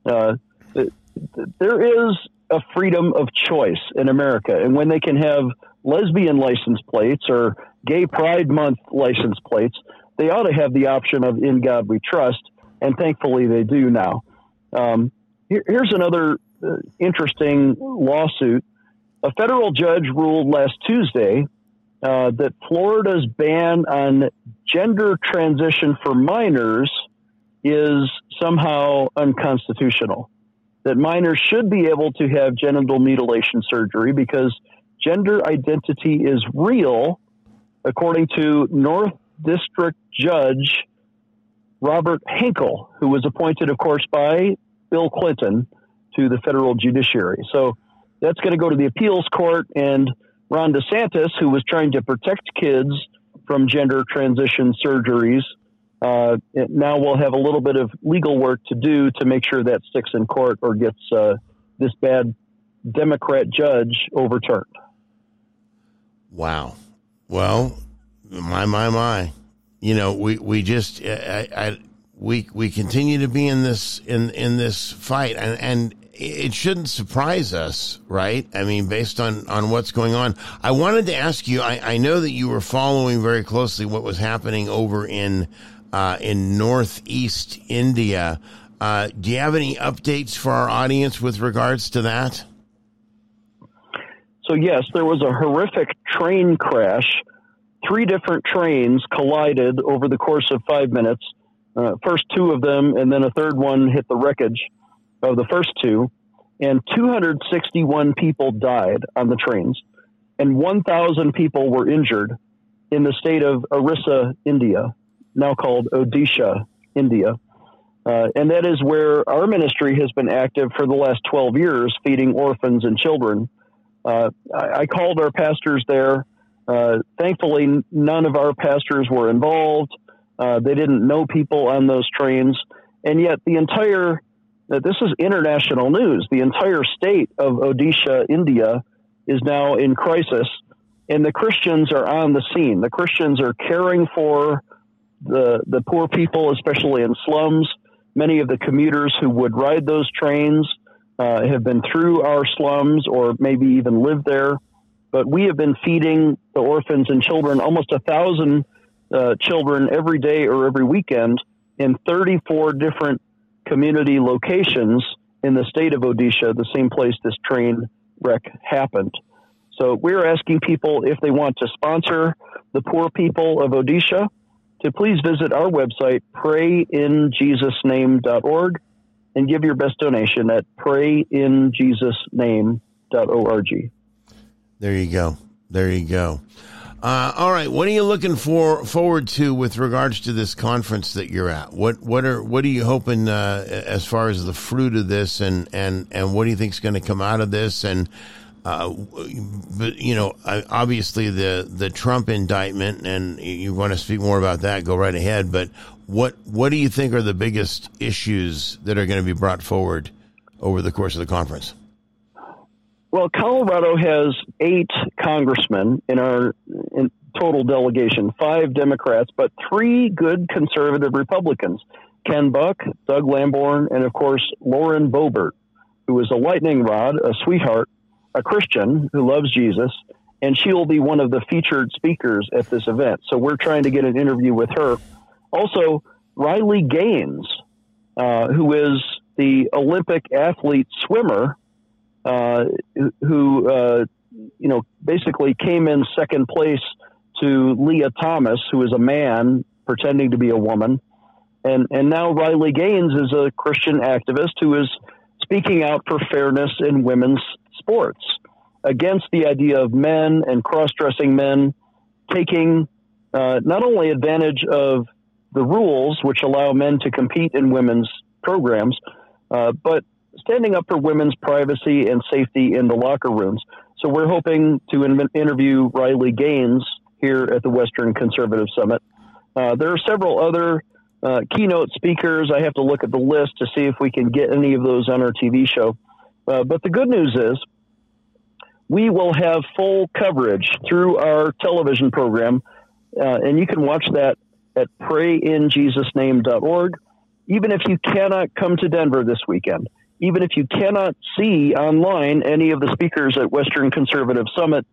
There is a freedom of choice in America. And when they can have lesbian license plates or gay pride month license plates, they ought to have the option of in God we trust. And thankfully they do now. Here's another interesting lawsuit. A federal judge ruled last Tuesday that Florida's ban on gender transition for minors is somehow unconstitutional. That minors should be able to have genital mutilation surgery because gender identity is real, according to North District Judge Robert Hinkle, who was appointed, of course, by Bill Clinton to the federal judiciary. So that's going to go to the appeals court, and Ron DeSantis, who was trying to protect kids from gender transition surgeries, now will have a little bit of legal work to do to make sure that sticks in court or gets this bad Democrat judge overturned. Wow. Well, my. You know, we just we continue to be in this fight, and it shouldn't surprise us, right? I mean, based on what's going on. I wanted to ask you. I know that you were following very closely what was happening over in Northeast India. Do you have any updates for our audience with regards to that? So yes, there was a horrific train crash. 3 different trains collided over the course of 5 minutes. First 2 of them, and then a third one hit the wreckage of the first 2. And 261 people died on the trains, and 1,000 people were injured in the state of Orissa, India, now called Odisha, India. And that is where our ministry has been active for the last 12 years, feeding orphans and children. I called our pastors there. Thankfully, none of our pastors were involved. They didn't know people on those trains. And yet this is international news. The entire state of Odisha, India, is now in crisis, and the Christians are on the scene. The Christians are caring for the poor people, especially in slums. Many of the commuters who would ride those trains have been through our slums or maybe even lived there. But we have been feeding the orphans and children, almost 1,000 children every day or every weekend in 34 different community locations in the state of Odisha, the same place this train wreck happened. So we're asking people, if they want to sponsor the poor people of Odisha, to please visit our website, prayinjesusname.org, and give your best donation at prayinjesusname.org. There you go. There you go. All right. What are you looking forward to with regards to this conference that you're at? What are you hoping as far as the fruit of this, and what do you think is going to come out of this? And but you know, obviously the Trump indictment, and you want to speak more about that, go right ahead. But what do you think are the biggest issues that are going to be brought forward over the course of the conference? Well, Colorado has 8 congressmen in total delegation, 5 Democrats, but 3 good conservative Republicans, Ken Buck, Doug Lamborn, and of course, Lauren Boebert, who is a lightning rod, a sweetheart, a Christian who loves Jesus, and she will be one of the featured speakers at this event. So we're trying to get an interview with her. Also, Riley Gaines, who is the Olympic athlete swimmer, who basically came in second place to Leah Thomas, who is a man pretending to be a woman. And now Riley Gaines is a Christian activist who is speaking out for fairness in women's sports, against the idea of men and cross-dressing men taking not only advantage of the rules which allow men to compete in women's programs, but standing up for women's privacy and safety in the locker rooms. So we're hoping to interview Riley Gaines here at the Western Conservative Summit. There are several other keynote speakers. I have to look at the list to see if we can get any of those on our TV show. But the good news is we will have full coverage through our television program, and you can watch that at prayinjesusname.org. Even if you cannot come to Denver this weekend, even if you cannot see online any of the speakers at Western Conservative Summit,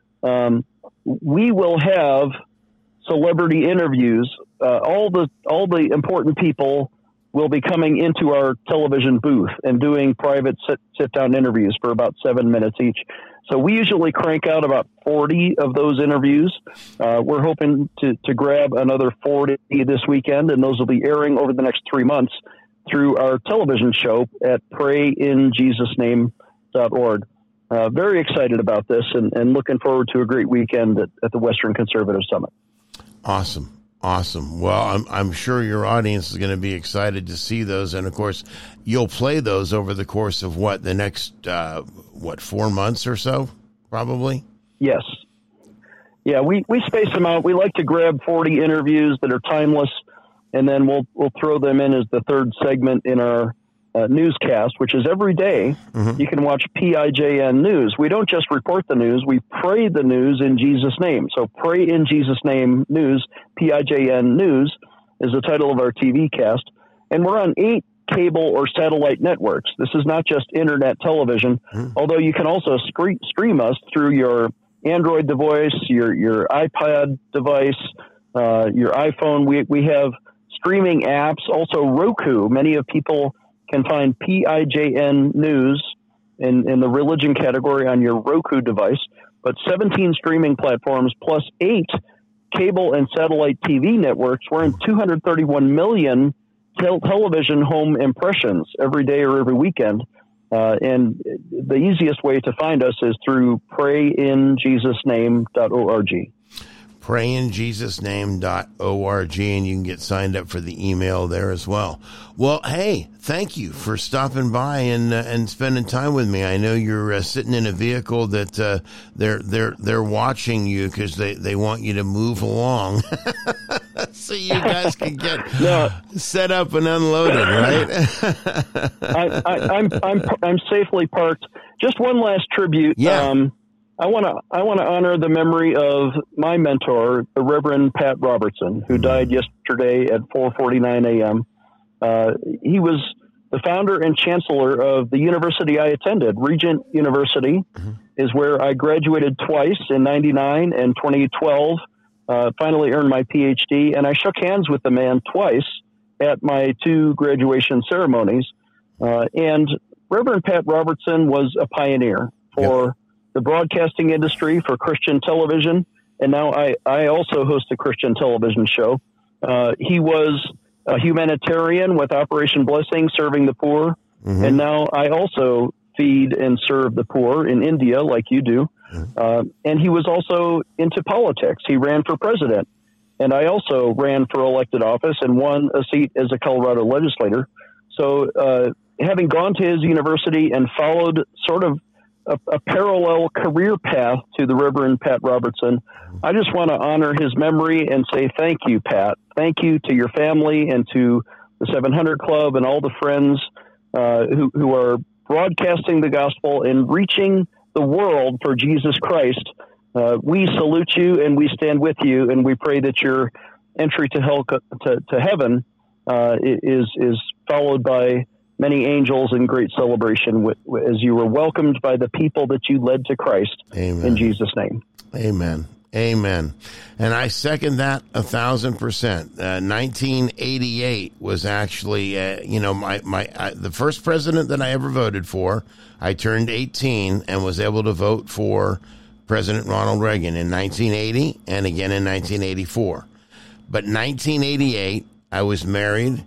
we will have celebrity interviews. All the important people will be coming into our television booth and doing private sit-down interviews for about 7 minutes each. So we usually crank out about 40 of those interviews. We're hoping to grab another 40 this weekend, and those will be airing over the next 3 months through our television show at prayinjesusname.org. Very excited about this and looking forward to a great weekend at the Western Conservative Summit. Awesome. Well, I'm sure your audience is going to be excited to see those. And of course, you'll play those over the course of the next 4 months or so, probably? Yes. Yeah, we space them out. We like to grab 40 interviews that are timeless, and then we'll throw them in as the third segment in our newscast, which is every day. You can watch PIJN News. We don't just report the news, we pray the news in Jesus' name. So Pray in Jesus' Name News, PIJN News, is the title of our TV cast. And we're on 8 cable or satellite networks. This is not just internet television, although you can also stream us through your Android device, your iPad device, your iPhone. We have streaming apps, also Roku. Many of people can find PIJN News in the religion category on your Roku device, but 17 streaming platforms plus 8 cable and satellite TV networks. We're in 231 million television home impressions every day or every weekend. And the easiest way to find us is through prayinjesusname.org. prayinjesusname.org, and you can get signed up for the email there as well. Well, hey, thank you for stopping by and spending time with me. I know you're sitting in a vehicle that they're watching you because they want you to move along, so you guys can get set up and unloaded, right? I'm safely parked. Just one last tribute. Yeah. I want to honor the memory of my mentor, the Reverend Pat Robertson, who died yesterday at 4:49 a.m. He was the founder and chancellor of the university I attended. Regent University is where I graduated twice, in 99 and 2012. Finally earned my PhD, and I shook hands with the man twice at my 2 graduation ceremonies. And Reverend Pat Robertson was a pioneer for the broadcasting industry, for Christian television, and now I also host a Christian television show. He was a humanitarian with Operation Blessing, serving the poor, and now I also feed and serve the poor in India, like you do. And he was also into politics. He ran for president, and I also ran for elected office and won a seat as a Colorado legislator. So having gone to his university and followed sort of a parallel career path to the Reverend Pat Robertson, I just want to honor his memory and say thank you, Pat. Thank you to your family and to the 700 Club and all the friends who are broadcasting the gospel and reaching the world for Jesus Christ. We salute you and we stand with you, and we pray that your entry to hell to heaven is followed by many angels in great celebration as you were welcomed by the people that you led to Christ. Amen. In Jesus' name. Amen. Amen. And I second that 1,000%. 1988 was actually, the first president that I ever voted for. I turned 18 and was able to vote for President Ronald Reagan in 1980 and again in 1984. But 1988, I was married.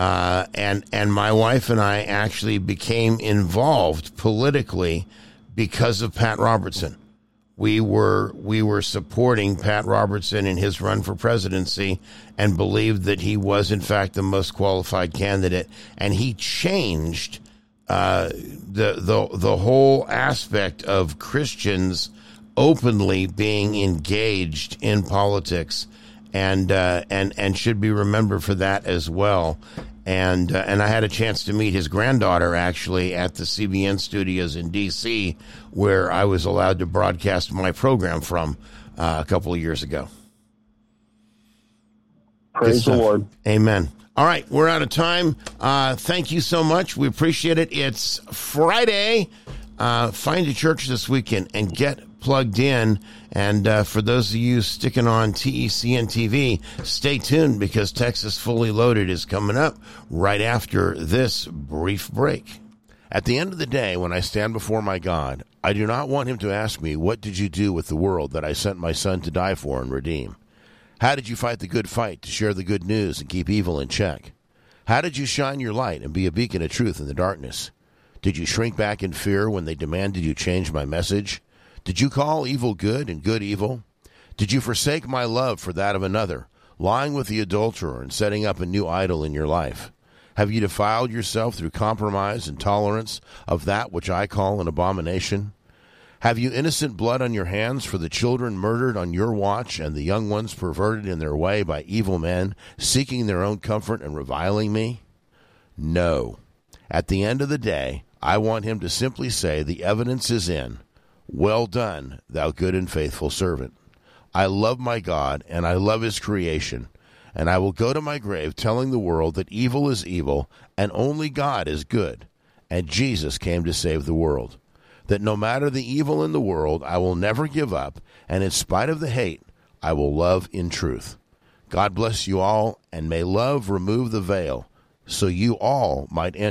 And my wife and I actually became involved politically because of Pat Robertson. We were supporting Pat Robertson in his run for presidency and believed that he was in fact the most qualified candidate. And he changed the whole aspect of Christians openly being engaged in politics, and should be remembered for that as well. And I had a chance to meet his granddaughter actually at the CBN studios in D.C., where I was allowed to broadcast my program from a couple of years ago. Praise the Lord. Amen. All right, we're out of time. Thank you so much. We appreciate it. It's Friday. Find a church this weekend and get plugged in. And for those of you sticking on TECN TV, stay tuned because Texas Fully Loaded is coming up right after this brief break. At the end of the day, when I stand before my God, I do not want him to ask me, what did you do with the world that I sent my son to die for and redeem? How did you fight the good fight to share the good news and keep evil in check? How did you shine your light and be a beacon of truth in the darkness? Did you shrink back in fear when they demanded you change my message? Did you call evil good and good evil? Did you forsake my love for that of another, lying with the adulterer and setting up a new idol in your life? Have you defiled yourself through compromise and tolerance of that which I call an abomination? Have you innocent blood on your hands for the children murdered on your watch and the young ones perverted in their way by evil men, seeking their own comfort and reviling me? No. At the end of the day, I want him to simply say, the evidence is in. Well done, thou good and faithful servant. I love my God, and I love his creation, and I will go to my grave telling the world that evil is evil, and only God is good, and Jesus came to save the world. That no matter the evil in the world, I will never give up, and in spite of the hate, I will love in truth. God bless you all, and may love remove the veil, so you all might enter